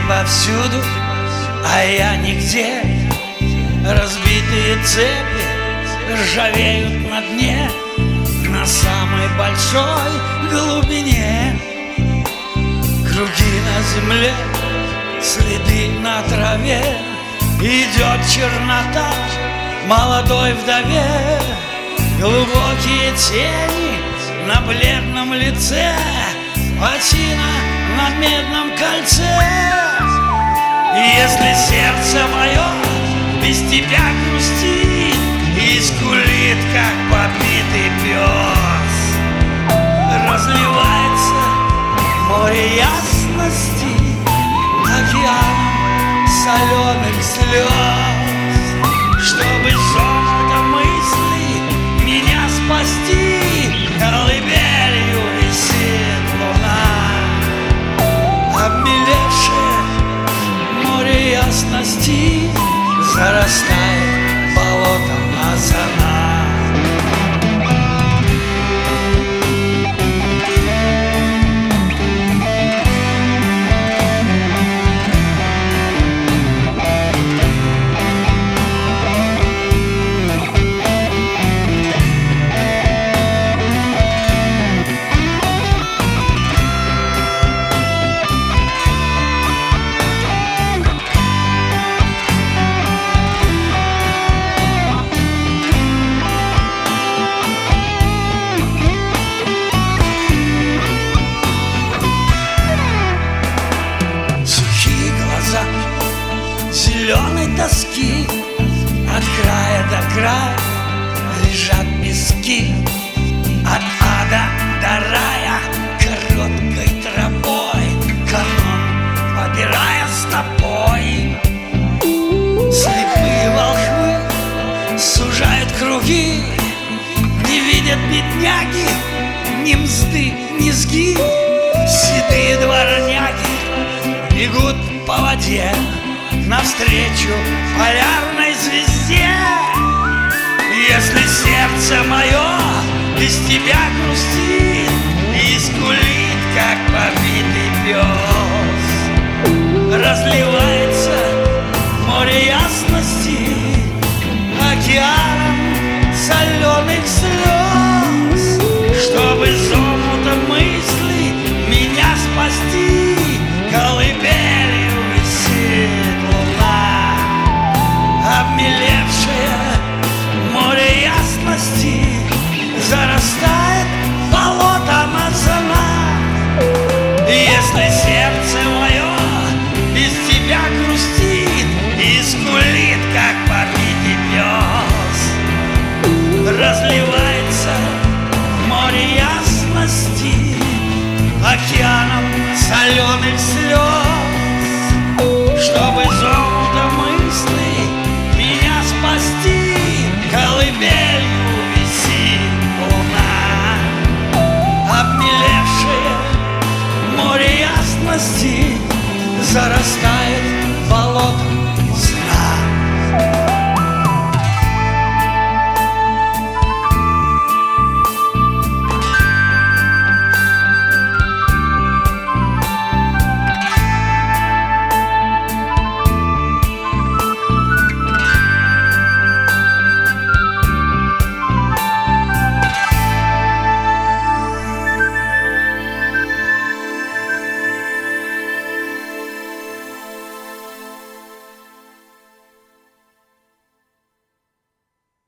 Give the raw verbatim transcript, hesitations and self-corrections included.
повсюду, а я нигде. Разбитые цепи ржавеют на дне, на самой большой глубине. Круги на земле, следы на траве, идет чернота молодой вдове. Глубокие тени на бледном лице, патина на медном кольце. И если сердце мое без тебя грустит и скулит, как побитый пес, разливается море ясности океаном соленых слез. Чтобы золото мысли меня спасти, колыбелью висит луна. Обмелевшее море ясности зарастает болотом озона. Зеленой тоски от края до края лежат пески. От ада до рая короткой тропой канон побирая стопой. Слепые волхвы сужают круги, не видят бедняги ни мзды, ни сги. Седые дворняги бегут по воде навстречу полярной звезде. Если сердце мое без тебя грустит и скулит, как побитый пес, разливается море ясности океаном соленых слез. Чтобы золотом мысли меня спасти, колыбелью висит луна. Обмелевшее море ясности зарастает болотом озона. Если сердце мое без тебя грустит и скулит, как побитый пес, разливается море ясности океаном соленых слез. Чтобы золото мыслей меня спасти, колыбелью висит луна. Обмелевшее море ясности зарастает